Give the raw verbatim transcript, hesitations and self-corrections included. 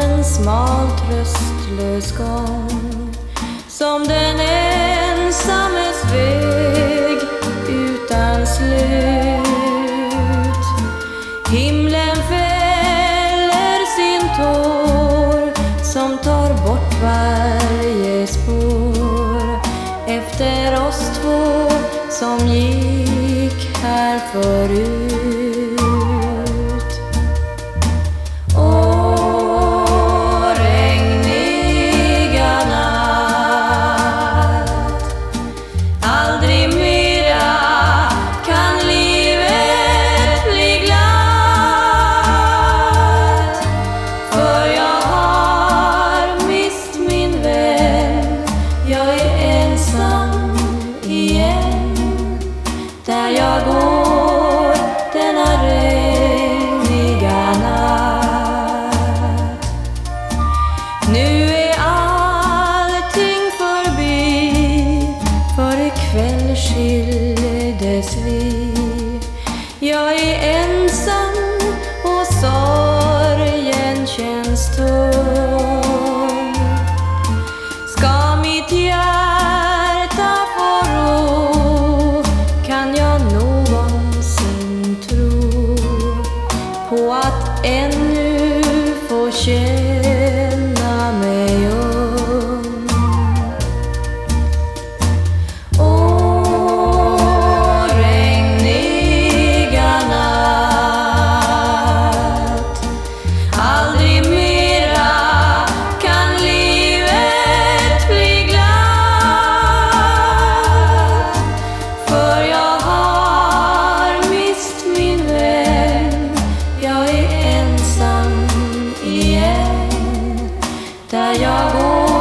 en smal tröstlös gång, som den ensammes väg utan slut. Himlen fäller sin tår som tar bort varje spår efter oss två som gick här förut. Där jag går denna regniga natt. Nu är allting förbi, för ikväll skildes vi. Jag är ensam och sorgen känns tung. Ska mitt hjärta få ro, kan jag någonsin tro på att ännu få känna mig ung? Åh, regniga natt, aldrig mera kan livet bli glatt, för jag har mist min vän. Jag är ensam igen, där jag går